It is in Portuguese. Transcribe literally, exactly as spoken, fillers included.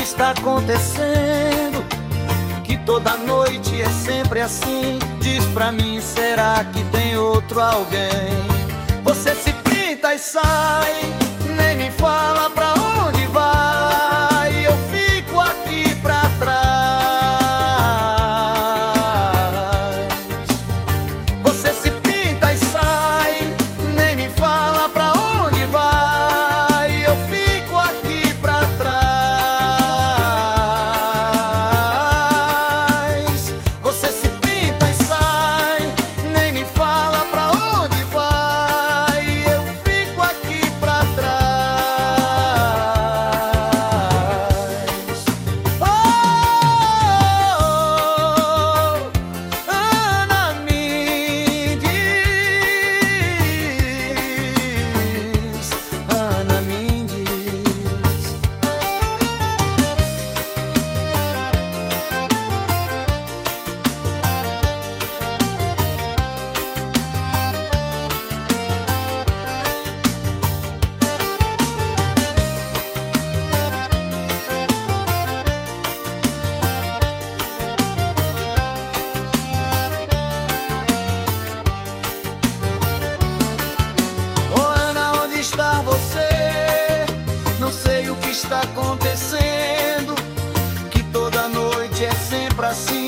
está acontecendo? Que toda noite é sempre assim. Diz pra mim, será que tem outro alguém? Você se pinta e sai, nem me fala pra onde vai. Eu fico aqui pra trás. Você se pinta e sai, nem me fala pra onde vai. Eu fico aqui pra trás. Você se pinta e sai, nem me fala pra onde vai. Eu fico aqui pra trás. Oh, Ana me diz, Ana me diz. Oh, Ana, onde está você? Não sei o que está acontecendo, que toda noite é sempre assim.